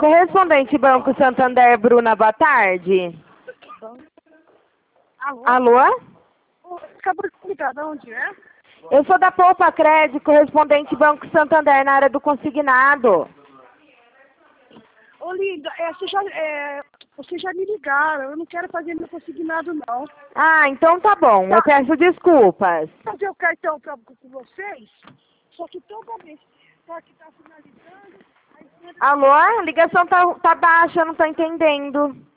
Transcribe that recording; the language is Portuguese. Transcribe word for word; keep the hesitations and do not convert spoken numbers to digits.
Correspondente Banco Santander, Bruna, boa tarde. Alô? Alô? Acabou de ligar, de onde é? Eu sou da Poupa Crédito, correspondente Banco Santander na área do consignado. Ô, linda, é, você, já, é, vocês já me ligaram, eu não quero fazer meu consignado, não. Ah, então tá bom, eu peço desculpas. Fazer o cartão pra, com vocês, só que toda vez que tá finalizando, aí... Alô? A ligação tá, tá baixa, eu não tô entendendo.